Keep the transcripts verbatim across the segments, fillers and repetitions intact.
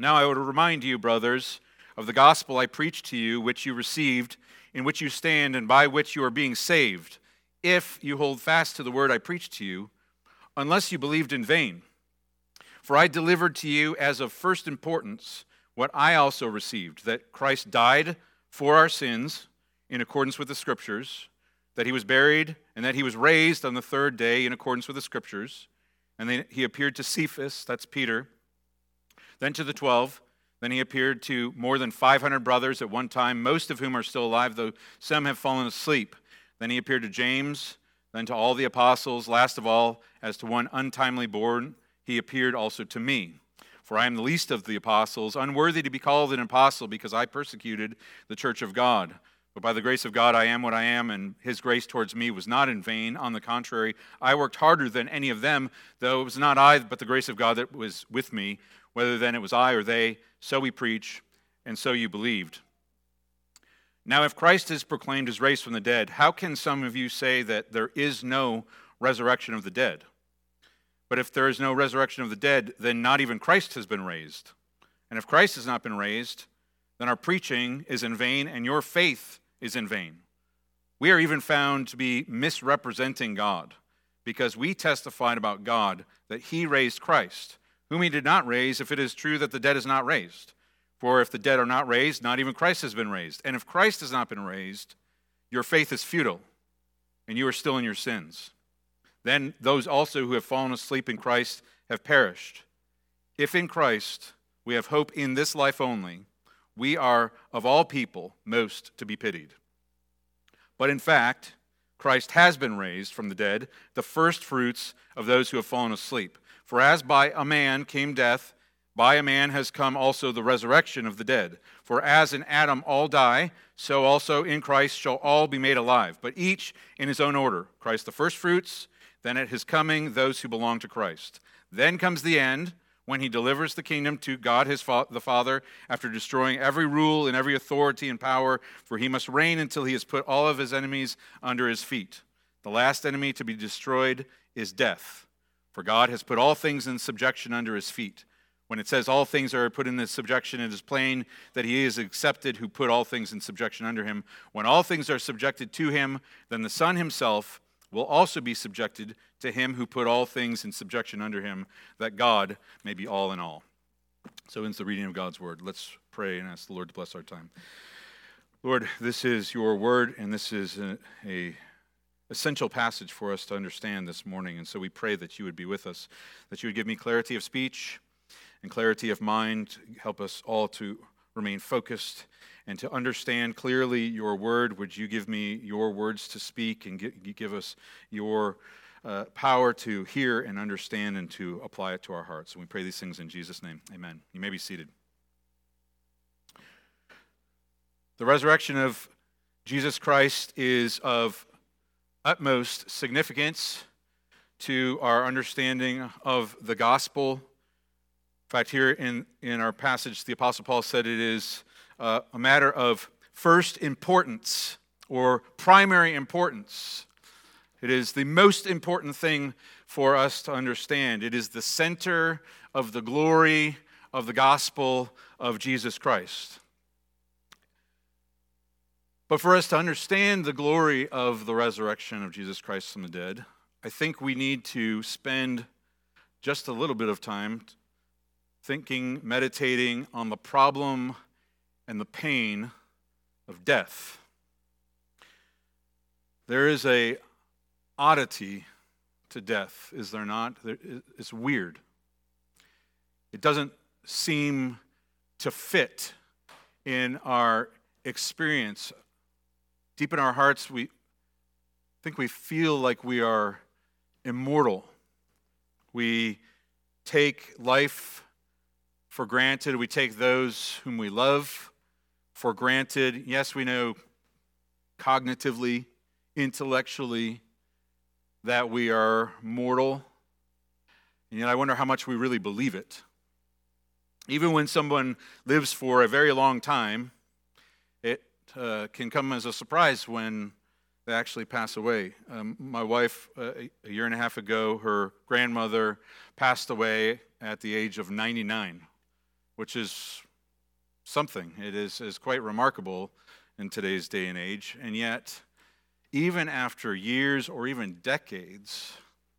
Now I would remind you, brothers, of the gospel I preached to you, which you received, in which you stand, and by which you are being saved, if you hold fast to the word I preached to you, unless you believed in vain. For I delivered to you as of first importance what I also received, that Christ died for our sins in accordance with the Scriptures, that he was buried, and that he was raised on the third day in accordance with the Scriptures, and then he appeared to Cephas, that's Peter, then to the twelve. Then he appeared to more than five hundred brothers at one time, most of whom are still alive, though some have fallen asleep. Then he appeared to James, then to all the apostles. Last of all, as to one untimely born, he appeared also to me. For I am the least of the apostles, unworthy to be called an apostle, because I persecuted the church of God. But by the grace of God I am what I am, and his grace towards me was not in vain. On the contrary, I worked harder than any of them, though it was not I, but the grace of God that was with me. Whether then it was I or they, so we preach, and so you believed. Now if Christ is proclaimed as raised from the dead, how can some of you say that there is no resurrection of the dead? But if there is no resurrection of the dead, then not even Christ has been raised. And if Christ has not been raised, then our preaching is in vain, and your faith is in vain. We are even found to be misrepresenting God, because we testified about God that he raised Christ, whom he did not raise, if it is true that the dead is not raised. For if the dead are not raised, not even Christ has been raised. And if Christ has not been raised, your faith is futile, and you are still in your sins. Then those also who have fallen asleep in Christ have perished. If in Christ we have hope in this life only, we are of all people most to be pitied. But in fact, Christ has been raised from the dead, the first fruits of those who have fallen asleep. For as by a man came death, by a man has come also the resurrection of the dead. For as in Adam all die, so also in Christ shall all be made alive, but each in his own order. Christ the first fruits, then at his coming those who belong to Christ. Then comes the end, when he delivers the kingdom to God his fa- the Father, after destroying every rule and every authority and power, for he must reign until he has put all of his enemies under his feet. The last enemy to be destroyed is death. For God has put all things in subjection under his feet. When it says all things are put in his subjection, it is plain that he is accepted who put all things in subjection under him. When all things are subjected to him, then the Son himself will also be subjected to him who put all things in subjection under him, that God may be all in all. So ends the reading of God's word. Let's pray and ask the Lord to bless our time. Lord, this is your word, and this is a, a essential passage for us to understand this morning, and so we pray that you would be with us, that you would give me clarity of speech and clarity of mind, help us all to remain focused and to understand clearly your word. Would you give me your words to speak and give us your uh, power to hear and understand and to apply it to our hearts. And we pray these things in Jesus' name. Amen. You may be seated. The resurrection of Jesus Christ is of utmost significance to our understanding of the gospel. In fact, here in, in our passage, the Apostle Paul said it is uh, a matter of first importance or primary importance. It is the most important thing for us to understand. It is the center of the glory of the gospel of Jesus Christ. But for us to understand the glory of the resurrection of Jesus Christ from the dead, I think we need to spend just a little bit of time thinking, meditating on the problem and the pain of death. There is a oddity to death, is there not? It's weird. It doesn't seem to fit in our experience. Deep in our hearts, we think we feel like we are immortal. We take life for granted. We take those whom we love for granted. Yes, we know cognitively, intellectually, that we are mortal. And yet I wonder how much we really believe it. Even when someone lives for a very long time, it uh, can come as a surprise when they actually pass away. Um, my wife, uh, a year and a half ago, her grandmother passed away at the age of ninety-nine, which is something. It is, is quite remarkable in today's day and age. And yet, even after years or even decades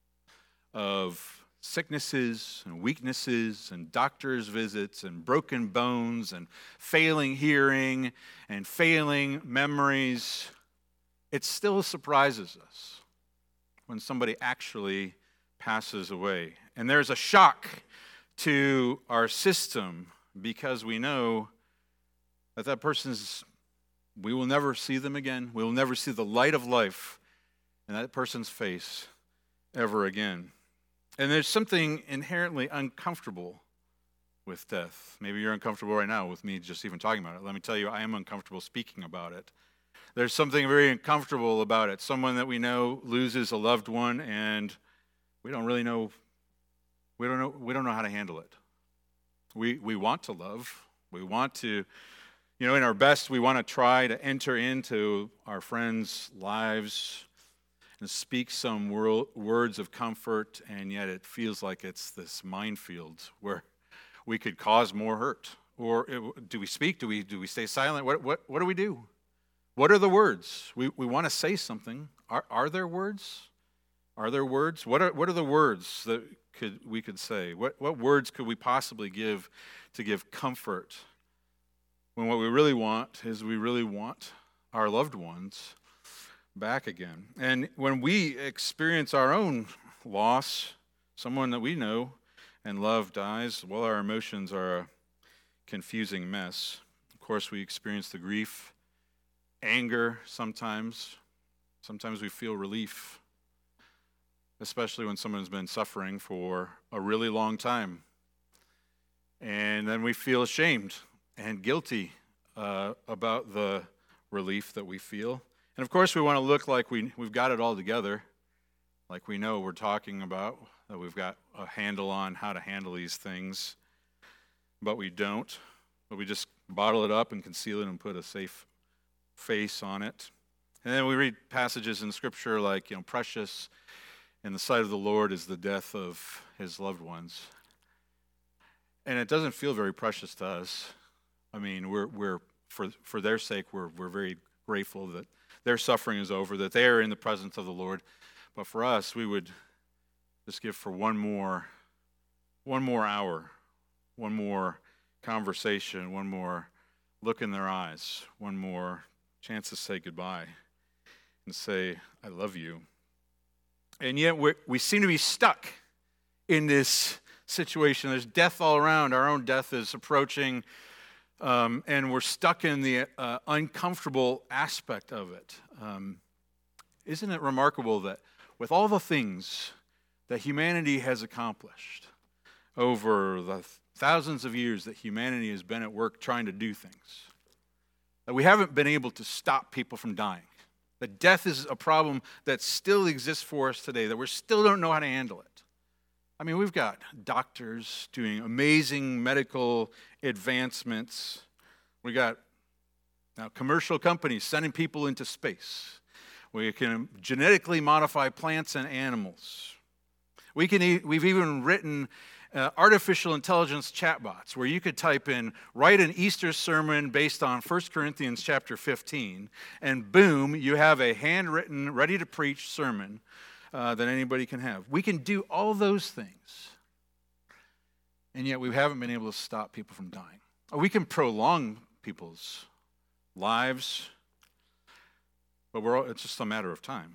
of sicknesses and weaknesses and doctor's visits and broken bones and failing hearing and failing memories, it still surprises us when somebody actually passes away. And there's a shock to our system because we know that that person's, we will never see them again. We will never see the light of life in that person's face ever again. And there's something inherently uncomfortable with death. Maybe you're uncomfortable right now with me just even talking about it. Let me tell you, I am uncomfortable speaking about it. There's something very uncomfortable about it. Someone that we know loses a loved one, and we don't really know, we don't know, we don't know how to handle it. We we want to love. We want to, you know, in our best, we want to try to enter into our friends' lives and speak some world, words of comfort, and yet it feels like it's this minefield where we could cause more hurt. Or it, do we speak? Do we do we stay silent? What what what do we do? What are the words? We we want to say something. Are are there words? Are there words? What are what are the words that could we could say? What what words could we possibly give to give comfort when what we really want is we really want our loved ones back again? And when we experience our own loss, someone that we know and love dies, well, our emotions are a confusing mess. Of course, we experience the grief, anger sometimes. Sometimes we feel relief, especially when someone's been suffering for a really long time. And then we feel ashamed and guilty uh, about the relief that we feel. And of course, we want to look like we, we've got it all together, like we know we're talking about, that we've got a handle on how to handle these things, but we don't. But we just bottle it up and conceal it and put a safe face on it. And then we read passages in Scripture like, you know, precious in the sight of the Lord is the death of his loved ones. And it doesn't feel very precious to us. I mean, we're we're for for their sake, we're we're very grateful that their suffering is over, that they are in the presence of the Lord. But for us, we would just give for one more, one more hour, one more conversation, one more look in their eyes, one more chance to say goodbye and say, I love you. And yet we we seem to be stuck in this situation. There's death all around. Our own death is approaching. Um, and we're stuck in the uh, uncomfortable aspect of it. Um, isn't it remarkable that with all the things that humanity has accomplished over the thousands of years that humanity has been at work trying to do things, that we haven't been able to stop people from dying, that death is a problem that still exists for us today, that we still don't know how to handle it. I mean, we've got doctors doing amazing medical advancements. We got now commercial companies sending people into space. We can genetically modify plants and animals. We can. E- we've even written uh, artificial intelligence chatbots where you could type in, write an Easter sermon based on First Corinthians chapter fifteen, and boom, you have a handwritten, ready-to-preach sermon Uh, that anybody can have. We can do all those things, and yet we haven't been able to stop people from dying. We can prolong people's lives, but we're all, it's just a matter of time.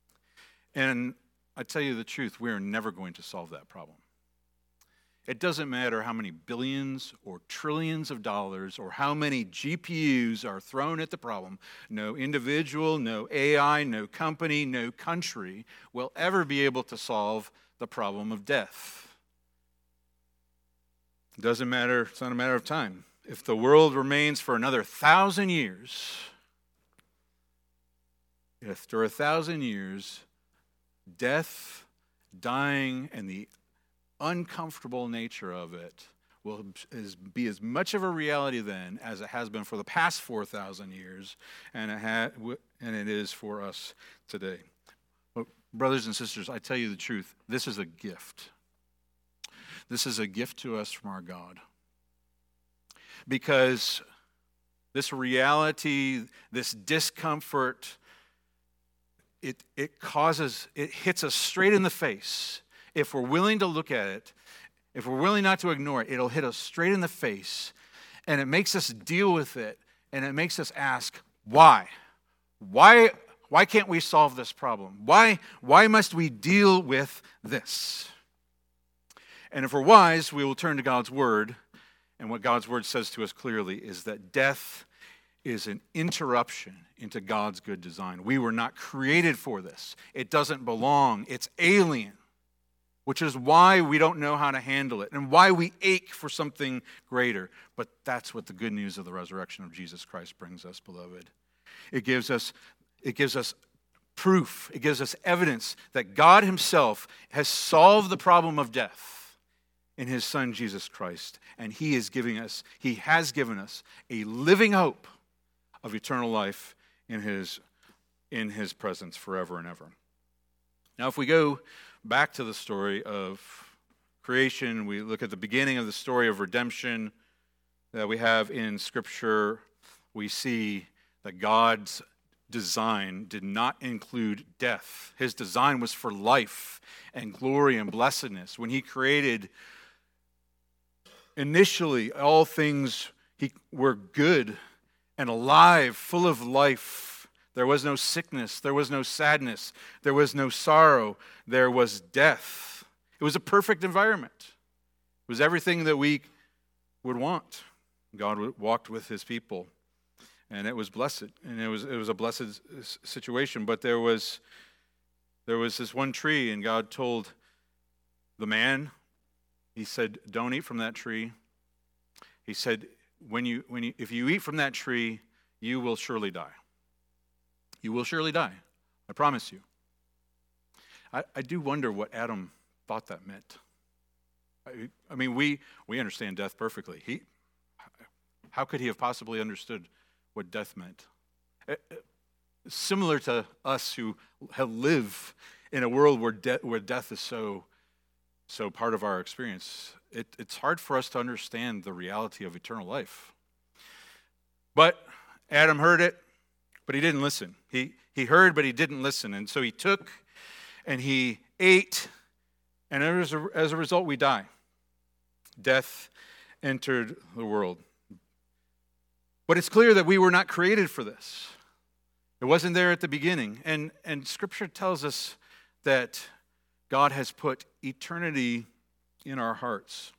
And I tell you the truth, we are never going to solve that problem. It doesn't matter how many billions or trillions of dollars or how many G P Us are thrown at the problem. No individual, no A I, no company, no country will ever be able to solve the problem of death. It doesn't matter, it's not a matter of time. If the world remains for another thousand years, after a thousand years, death, dying, and the uncomfortable nature of it will be as much of a reality then as it has been for the past four thousand years, and it, ha- and it is for us today. But brothers and sisters, I tell you the truth, this is a gift. This is a gift to us from our God. because this reality, this discomfort, it, it causes, it hits us straight in the face. If we're willing to look at it, if we're willing not to ignore it, it'll hit us straight in the face, and it makes us deal with it, and it makes us ask, why? Why, why can't we solve this problem? Why, why must we deal with this? And if we're wise, we will turn to God's Word, and what God's Word says to us clearly is that death is an interruption into God's good design. We were not created for this. It doesn't belong. It's alien, which is why we don't know how to handle it and why we ache for something greater. But that's what the good news of the resurrection of Jesus Christ brings us, beloved. It gives us, it gives us proof. It gives us evidence that God himself has solved the problem of death in his Son, Jesus Christ. And he is giving us, he has given us a living hope of eternal life in his, in his presence forever and ever. Now, if we go back to the story of creation, we look at the beginning of the story of redemption that we have in Scripture, we see that God's design did not include death. His design was for life and glory and blessedness. When he created, initially, all things he, were good and alive, full of life. There was no sickness. There was no sadness. There was no sorrow. There was death. It was a perfect environment. It was everything that we would want. God walked with his people, and it was blessed. And it was it was a blessed situation. But there was there was this one tree, and God told the man, he said, "Don't eat from that tree." He said, When you, when you, if you eat from that tree, you will surely die. You will surely die. I promise you. I, I do wonder what Adam thought that meant. I, I mean, we, we understand death perfectly. He, how could he have possibly understood what death meant? Similar to us who have live in a world where, de- where death is so, so part of our experience. It, it's hard for us to understand the reality of eternal life. But Adam heard it, but he didn't listen. He, he heard, but he didn't listen. And so he took and he ate, and as a, as a result, we die. Death entered the world. But it's clear that we were not created for this. It wasn't there at the beginning. And, and Scripture tells us that God has put eternity in our hearts.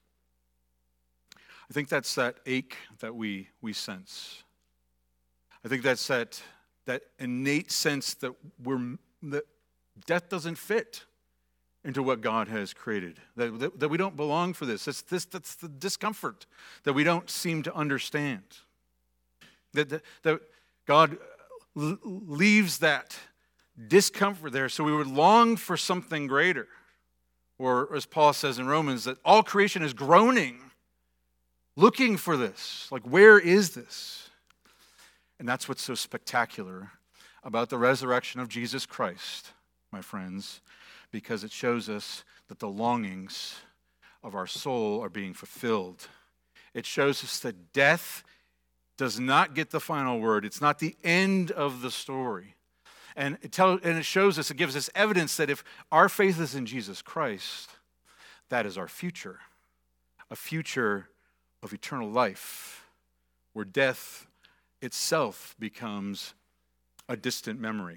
I think that's that ache that we, we sense. I think that's that, that innate sense that we're that death doesn't fit into what God has created, that, that, that we don't belong for this. It's this. That's the discomfort that we don't seem to understand. That, that, that God l- leaves that discomfort there so we would long for something greater. Or as Paul says in Romans, that all creation is groaning, looking for this. Like, where is this? And that's what's so spectacular about the resurrection of Jesus Christ, my friends, because it shows us that the longings of our soul are being fulfilled. It shows us that death does not get the final word. It's not the end of the story. And it, tell, and it shows us, it gives us evidence that if our faith is in Jesus Christ, that is our future, a future of eternal life, where death itself becomes a distant memory.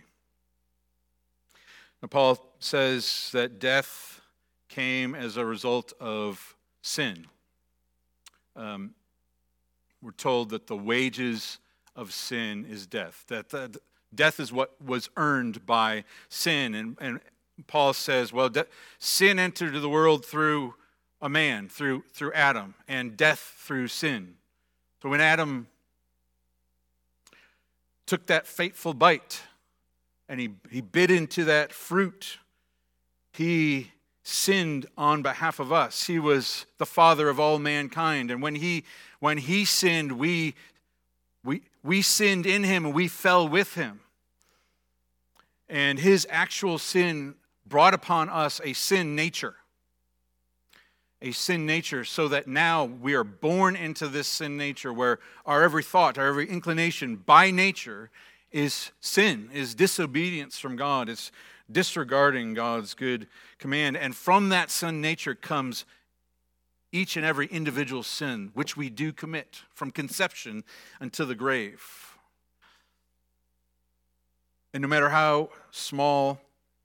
Now, Paul says that death came as a result of sin. Um, we're told that the wages of sin is death, that the, death is what was earned by sin. And, and Paul says, well, de- sin entered the world through a man, through, through Adam, and death through sin. So when Adam took that fateful bite and he, he bit into that fruit, he sinned on behalf of us. He was the father of all mankind. And when he, when he sinned, we, we, we sinned in him and we fell with him. And his actual sin brought upon us a sin nature. a sin nature so that now we are born into this sin nature where our every thought, our every inclination by nature is sin, is disobedience from God, is disregarding God's good command. And from that sin nature comes each and every individual sin which we do commit from conception until the grave. And no matter how small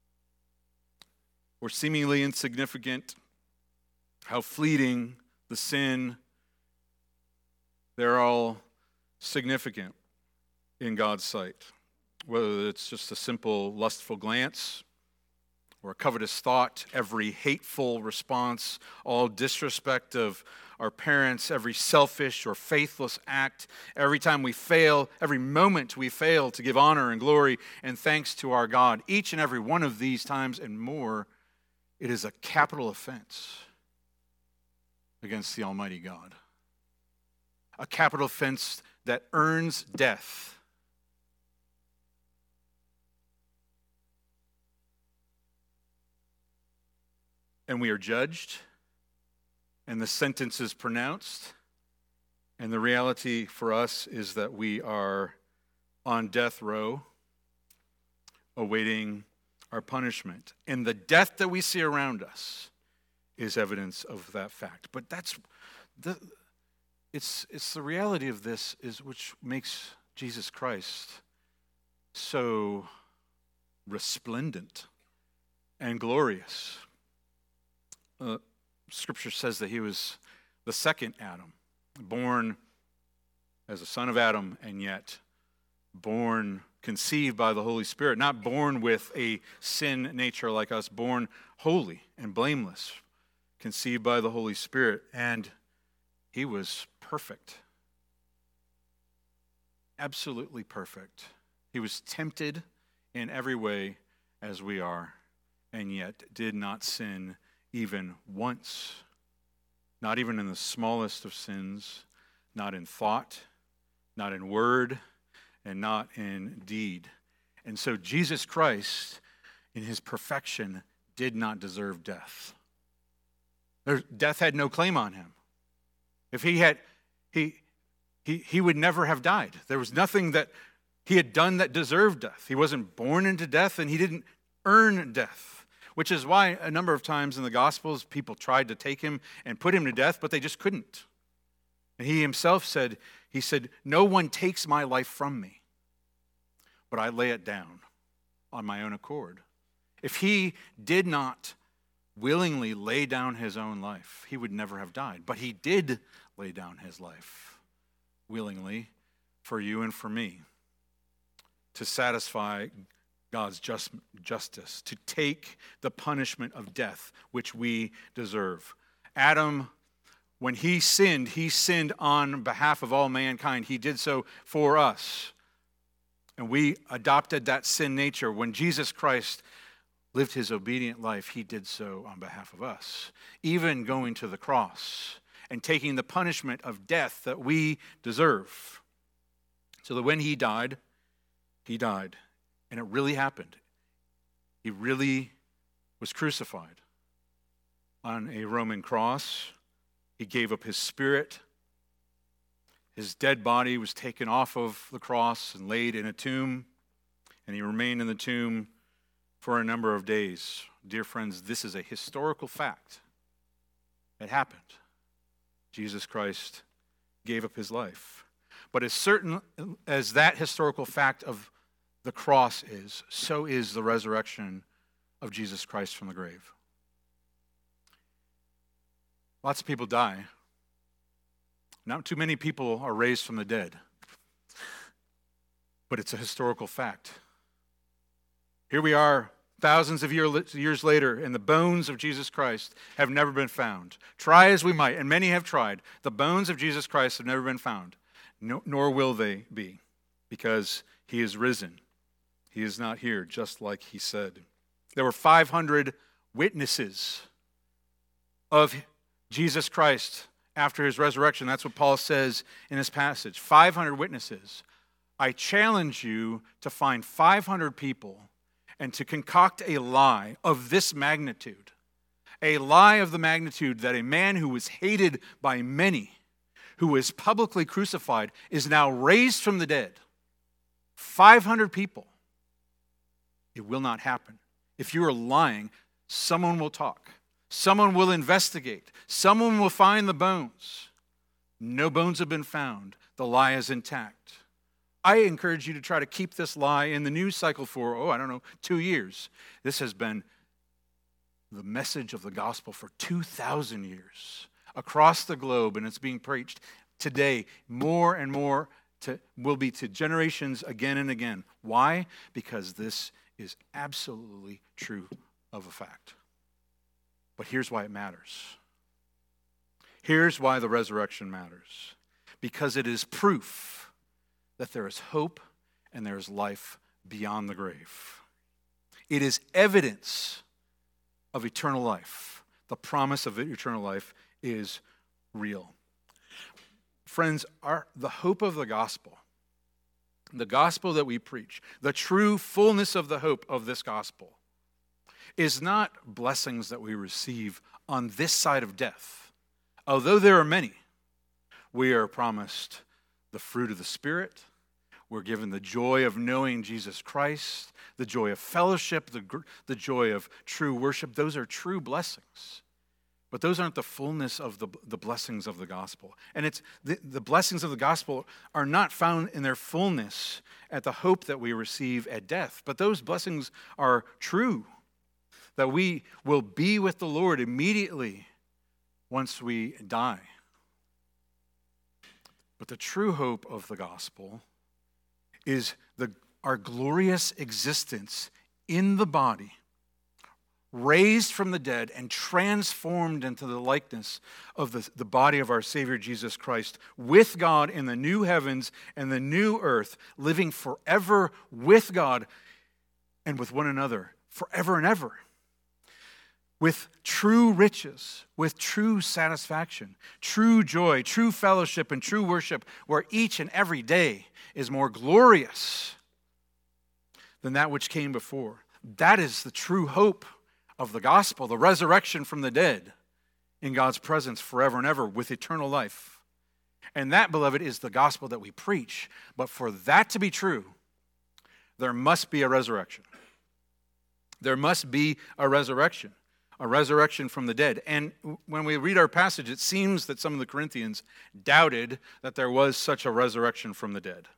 or seemingly insignificant, how fleeting the sin, they're all significant in God's sight. Whether it's just a simple lustful glance or a covetous thought, every hateful response, all disrespect of our parents, every selfish or faithless act, every time we fail, every moment we fail to give honor and glory and thanks to our God, each and every one of these times and more, it is a capital offense against the Almighty God. A capital offense that earns death. And we are judged, and the sentence is pronounced, and the reality for us is that we are on death row, awaiting our punishment. And the death that we see around us is evidence of that fact. But that's the it's it's the reality of this is which makes Jesus Christ so resplendent and glorious. Uh, scripture says that he was the second Adam, born as a son of Adam, and yet born, conceived by the Holy Spirit, not born with a sin nature like us, born holy and blameless, conceived by the Holy Spirit, and he was perfect. Absolutely perfect. He was tempted in every way as we are, and yet did not sin even once. Not even in the smallest of sins, not in thought, not in word, and not in deed. And so Jesus Christ, in his perfection, did not deserve death. There, death had no claim on him. If he had, he, he, he would never have died. There was nothing that he had done that deserved death. He wasn't born into death, and he didn't earn death, which is why a number of times in the Gospels, people tried to take him and put him to death, but they just couldn't. And he himself said, he said, "No one takes my life from me, but I lay it down on my own accord." If he did not willingly lay down his own life, he would never have died. But he did lay down his life willingly for you and for me to satisfy God's just, justice, to take the punishment of death which we deserve. Adam, when he sinned, he sinned on behalf of all mankind. He did so for us. And we adopted that sin nature. When Jesus Christ lived his obedient life, he did so on behalf of us, even going to the cross and taking the punishment of death that we deserve. So that when he died, he died. And it really happened. He really was crucified on a Roman cross. He gave up his spirit. His dead body was taken off of the cross and laid in a tomb, and he remained in the tomb for a number of days. Dear friends, this is a historical fact. It happened. Jesus Christ gave up his life. But as certain as that historical fact of the cross is, so is the resurrection of Jesus Christ from the grave. Lots of people die. Not too many people are raised from the dead. But it's a historical fact. Here we are, thousands of year, years later, and the bones of Jesus Christ have never been found. Try as we might, and many have tried, the bones of Jesus Christ have never been found, no, nor will they be, because he is risen. He is not here, just like he said. There were five hundred witnesses of Jesus Christ after his resurrection. That's what Paul says in this passage. five hundred witnesses. I challenge you to find five hundred people and to concoct a lie of this magnitude A lie of the magnitude that a man who was hated by many, who was publicly crucified, is now raised from the dead. five hundred people. It will not happen. If you are lying, someone will talk. Someone will investigate. Someone will find the bones. No bones have been found. The lie is intact. I encourage you to try to keep this lie in the news cycle for, oh, I don't know, two years. This has been the message of the gospel for two thousand years across the globe, and it's being preached today more and more to, will be to generations again and again. Why? Because this is absolutely true of a fact. But here's why it matters. Here's why the resurrection matters. Because it is proof that there is hope and there is life beyond the grave. It is evidence of eternal life. The promise of eternal life is real. Friends, our, the hope of the gospel, the gospel that we preach, the true fullness of the hope of this gospel, is not blessings that we receive on this side of death. Although there are many, we are promised the fruit of the Spirit. We're given the joy of knowing Jesus Christ, the joy of fellowship, the, the joy of true worship. Those are true blessings. But those aren't the fullness of the, the blessings of the gospel. And it's the, the blessings of the gospel are not found in their fullness at the hope that we receive at death. But those blessings are true, that we will be with the Lord immediately once we die. But the true hope of the gospel is the, our glorious existence in the body, raised from the dead and transformed into the likeness of the, the body of our Savior Jesus Christ, with God in the new heavens and the new earth, living forever with God and with one another, forever and ever. With true riches, with true satisfaction, true joy, true fellowship, and true worship, where each and every day is more glorious than that which came before. That is the true hope of the gospel, the resurrection from the dead in God's presence forever and ever with eternal life. And that, beloved, is the gospel that we preach. But for that to be true, there must be a resurrection. There must be a resurrection. A resurrection from the dead. And when we read our passage, it seems that some of the Corinthians doubted that there was such a resurrection from the dead.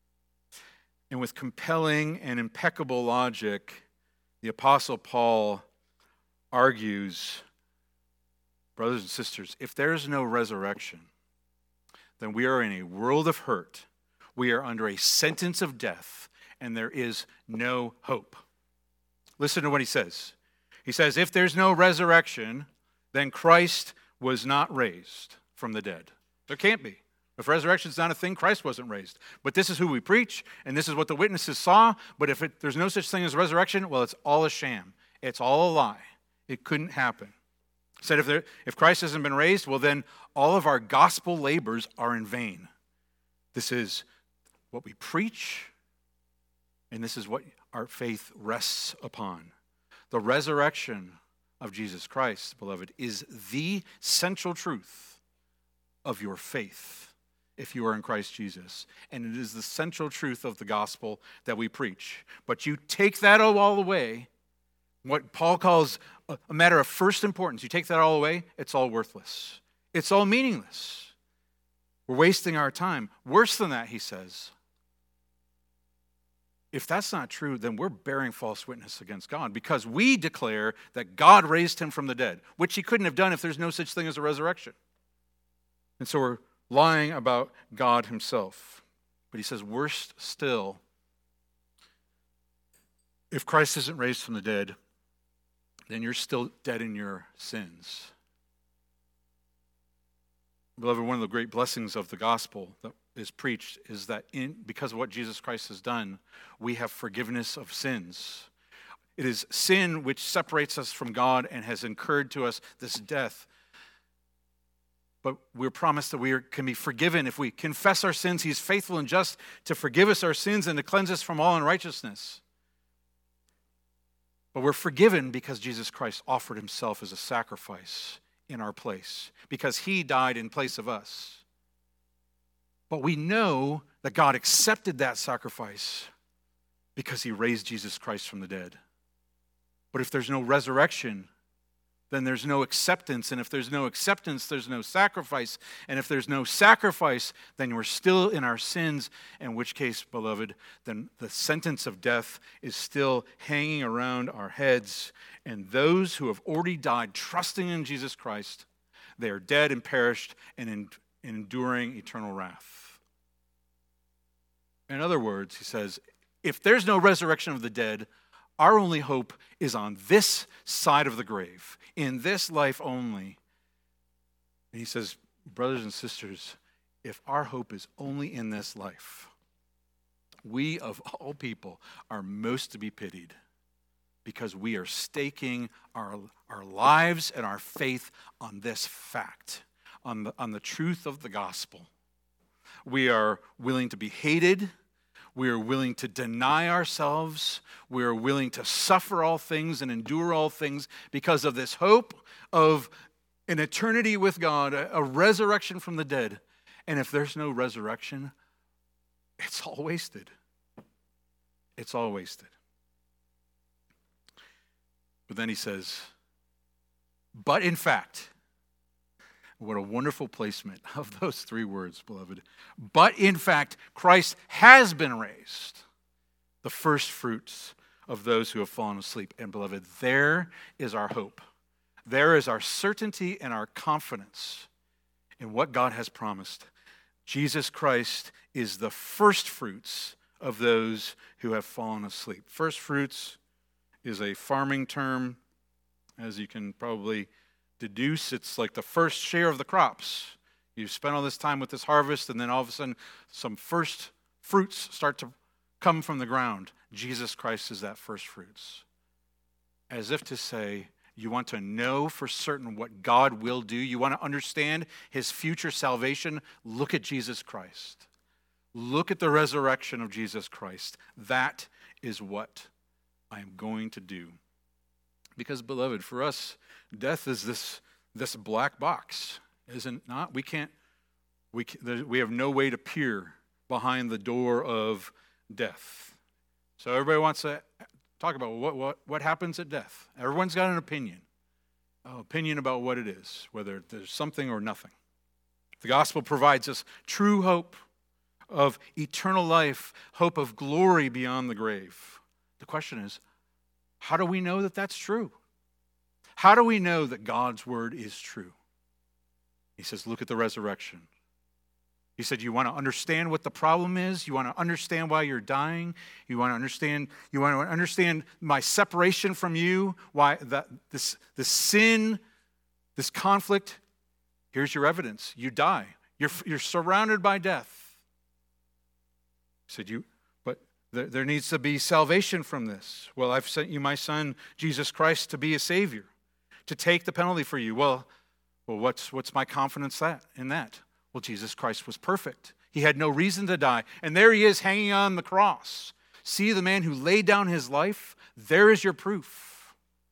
And with compelling and impeccable logic, the Apostle Paul argues, brothers and sisters, if there is no resurrection, then we are in a world of hurt. We are under a sentence of death, and there is no hope. Listen to what he says. He says, if there's no resurrection, then Christ was not raised from the dead. There can't be. If resurrection is not a thing, Christ wasn't raised. But this is who we preach, and this is what the witnesses saw. But if it, there's no such thing as resurrection, well, it's all a sham. It's all a lie. It couldn't happen. He said if, there, if Christ hasn't been raised, well, then all of our gospel labors are in vain. This is what we preach, and this is what our faith rests upon. The resurrection of Jesus Christ, beloved, is the central truth of your faith if you are in Christ Jesus. And it is the central truth of the gospel that we preach. But you take that all away, what Paul calls a matter of first importance, you take that all away, it's all worthless. It's all meaningless. We're wasting our time. Worse than that, he says, if that's not true, then we're bearing false witness against God, because we declare that God raised him from the dead, which he couldn't have done if there's no such thing as a resurrection. And so we're lying about God himself. But he says, worse still, if Christ isn't raised from the dead, then you're still dead in your sins. Beloved, one of the great blessings of the gospel that is preached is that in because of what Jesus Christ has done, we have forgiveness of sins. It is sin which separates us from God and has incurred to us this death. But we're promised that we are, can be forgiven if we confess our sins. He's faithful and just to forgive us our sins and to cleanse us from all unrighteousness. But we're forgiven because Jesus Christ offered himself as a sacrifice in our place, because he died in place of us. But we know that God accepted that sacrifice because he raised Jesus Christ from the dead. But if there's no resurrection, then there's no acceptance. And if there's no acceptance, there's no sacrifice. And if there's no sacrifice, then we're still in our sins, in which case, beloved, then the sentence of death is still hanging around our heads. And those who have already died trusting in Jesus Christ, they are dead and perished and in, enduring eternal wrath. In other words, he says, if there's no resurrection of the dead, our only hope is on this side of the grave, in this life only. And he says, brothers and sisters, if our hope is only in this life, we of all people are most to be pitied, because we are staking our, our lives and our faith on this fact, on the, on the truth of the gospel. We are willing to be hated. We are willing to deny ourselves. We are willing to suffer all things and endure all things because of this hope of an eternity with God, a, a resurrection from the dead. And if there's no resurrection, it's all wasted. It's all wasted. But then he says, but in fact, what a wonderful placement of those three words, beloved. But in fact, Christ has been raised, the first fruits of those who have fallen asleep. And beloved, there is our hope. There is our certainty and our confidence in what God has promised. Jesus Christ is the first fruits of those who have fallen asleep. First fruits is a farming term, as you can probably deduce. It's like the first share of the crops. You've spent all this time with this harvest, and then all of a sudden some first fruits start to come from the ground. Jesus Christ is that first fruits. As if to say, you want to know for certain what God will do, you want to understand his future salvation, look at Jesus Christ. Look at the resurrection of Jesus Christ. That is what I am going to do. Because, beloved, for us, death is this, this black box, isn't it not? We can't, we, can, we have no way to peer behind the door of death. So everybody wants to talk about what, what, what happens at death. Everyone's got an opinion, an opinion about what it is, whether there's something or nothing. The gospel provides us true hope of eternal life, hope of glory beyond the grave. The question is, how do we know that that's true? How do we know that God's word is true? He says, look at the resurrection. He said, you want to understand what the problem is? You want to understand why you're dying? You want to understand, you want to understand my separation from you? Why that this, this sin, this conflict? Here's your evidence. You die. You're, you're surrounded by death. He said, you There needs to be salvation from this. Well, I've sent you my son, Jesus Christ, to be a savior, to take the penalty for you. Well, well, what's what's my confidence that in that? Well, Jesus Christ was perfect. He had no reason to die. And there he is hanging on the cross. See the man who laid down his life? There is your proof.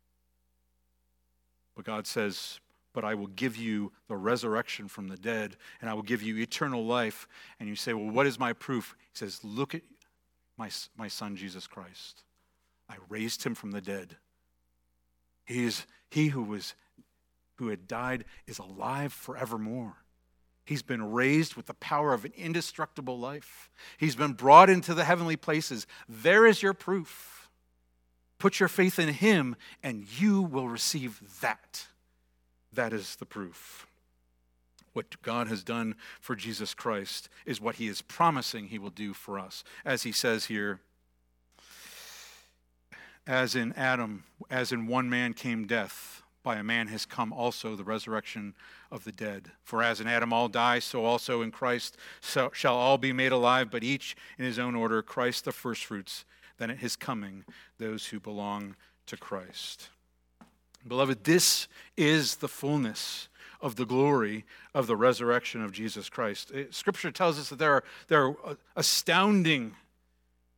But God says, but I will give you the resurrection from the dead, and I will give you eternal life. And you say, well, what is my proof? He says, look at My, my son, Jesus Christ. I raised him from the dead. He is he who was who had died is alive forevermore. He's been raised with the power of an indestructible life. He's been brought into the heavenly places. There is your proof. Put your faith in him, and you will receive that. That is the proof. What God has done for Jesus Christ is what he is promising he will do for us. As he says here, as in Adam, as in one man came death, by a man has come also the resurrection of the dead. For as in Adam all die, so also in Christ so shall all be made alive, but each in his own order, Christ the firstfruits, then at his coming, those who belong to Christ. Beloved, this is the fullness of the glory of the resurrection of Jesus Christ. Scripture tells us that there are, there are astounding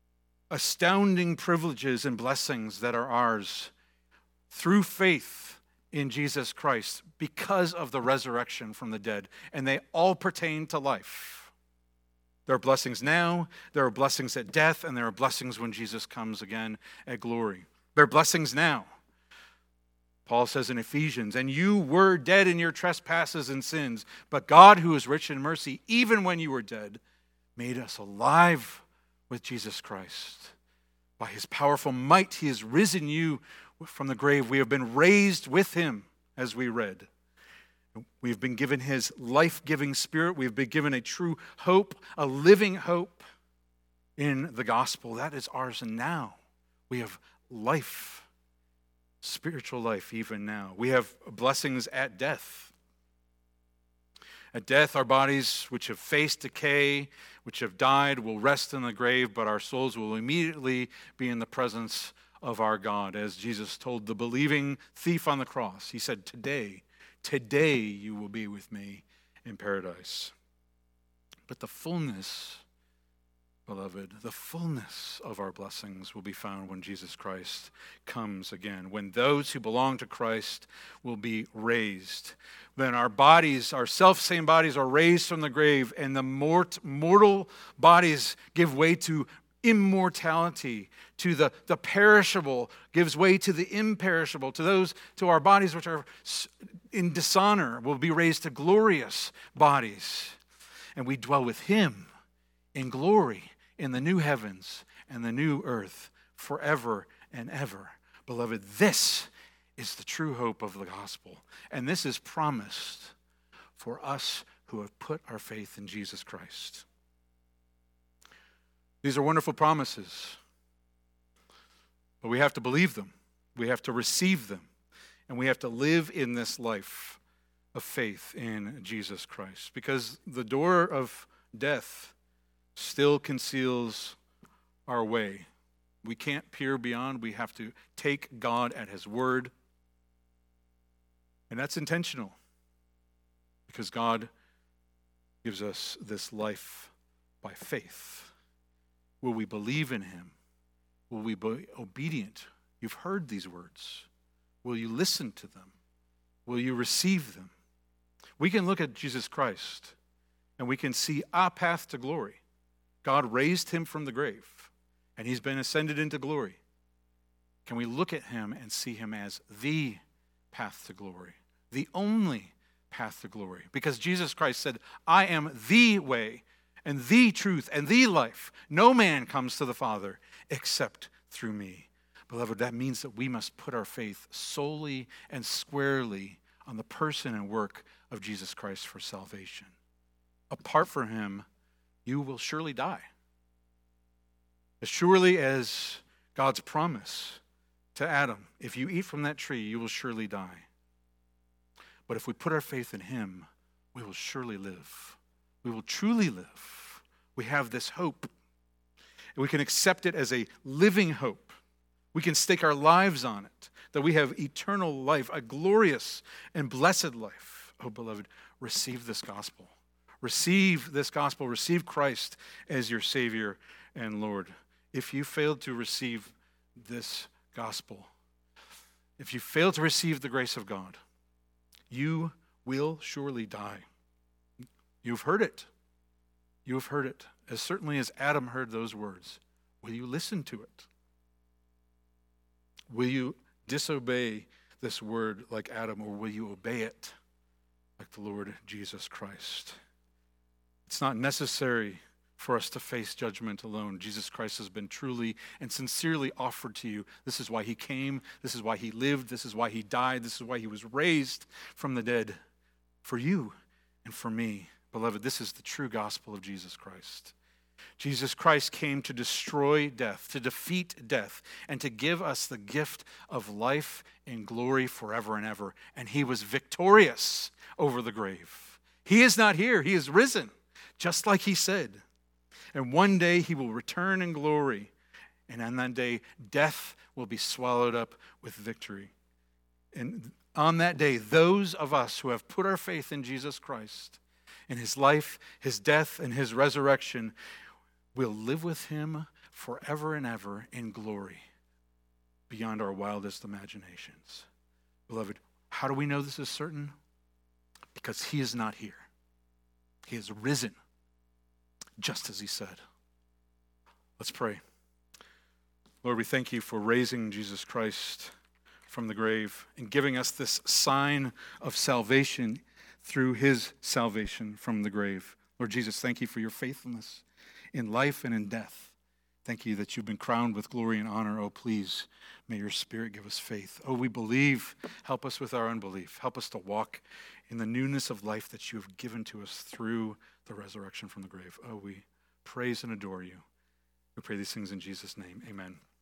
astounding privileges and blessings that are ours through faith in Jesus Christ because of the resurrection from the dead. And they all pertain to life. There are blessings now, there are blessings at death, and there are blessings when Jesus comes again at glory. There are blessings now. Paul says in Ephesians, and you were dead in your trespasses and sins, but God, who is rich in mercy, even when you were dead, made us alive with Jesus Christ. By his powerful might, he has risen you from the grave. We have been raised with him, as we read. We've been given his life-giving spirit. We've been given a true hope, a living hope in the gospel. That is ours now. We have life, spiritual life even now. We have blessings at death. At death, our bodies, which have faced decay, which have died, will rest in the grave, but our souls will immediately be in the presence of our God. As Jesus told the believing thief on the cross, he said, today, today you will be with me in paradise. But the fullness, beloved, the fullness of our blessings will be found when Jesus Christ comes again, when those who belong to Christ will be raised. Then our bodies, our self-same bodies, are raised from the grave, and the mort- mortal bodies give way to immortality, to the, the perishable gives way to the imperishable, to those, to our bodies which are in dishonor will be raised to glorious bodies. And we dwell with him in glory in the new heavens and the new earth forever and ever. Beloved, this is the true hope of the gospel. And this is promised for us who have put our faith in Jesus Christ. These are wonderful promises, but we have to believe them. We have to receive them, and we have to live in this life of faith in Jesus Christ, because the door of death still conceals our way. We can't peer beyond. We have to take God at his word, and that's intentional, because God gives us this life by faith. Will we believe in him? Will we be obedient? You've heard these words. Will you listen to them? Will you receive them? We can look at Jesus Christ and we can see a path to glory. God raised him from the grave and he's been ascended into glory. Can we look at him and see him as the path to glory, the only path to glory? Because Jesus Christ said, I am the way and the truth and the life. No man comes to the Father except through me. Beloved, that means that we must put our faith solely and squarely on the person and work of Jesus Christ for salvation. Apart from him, you will surely die. As surely as God's promise to Adam, if you eat from that tree, you will surely die. But if we put our faith in him, we will surely live. We will truly live. We have this hope. And we can accept it as a living hope. We can stake our lives on it, that we have eternal life, a glorious and blessed life. Oh, beloved, receive this gospel. Receive this gospel. Receive Christ as your Savior and Lord. If you fail to receive this gospel, if you fail to receive the grace of God, you will surely die. You've heard it. You have heard it, as certainly as Adam heard those words. Will you listen to it? Will you disobey this word like Adam, or will you obey it like the Lord Jesus Christ? It's not necessary for us to face judgment alone. Jesus Christ has been truly and sincerely offered to you. This is why he came. This is why he lived. This is why he died. This is why he was raised from the dead for you and for me. Beloved, this is the true gospel of Jesus Christ. Jesus Christ came to destroy death, to defeat death, and to give us the gift of life in glory forever and ever. And he was victorious over the grave. He is not here. He is risen, just like he said. And one day he will return in glory. And on that day, death will be swallowed up with victory. And on that day, those of us who have put our faith in Jesus Christ, in his life, his death, and his resurrection, will live with him forever and ever in glory beyond our wildest imaginations. Beloved, how do we know this is certain? Because he is not here. He is risen, just as he said. Let's pray. Lord, we thank you for raising Jesus Christ from the grave and giving us this sign of salvation through his salvation from the grave. Lord Jesus, thank you for your faithfulness in life and in death. Thank you that you've been crowned with glory and honor. Oh, please, may your Spirit give us faith. Oh, we believe. Help us with our unbelief. Help us to walk in the newness of life that you have given to us through the resurrection from the grave. Oh, we praise and adore you. We pray these things in Jesus' name. Amen.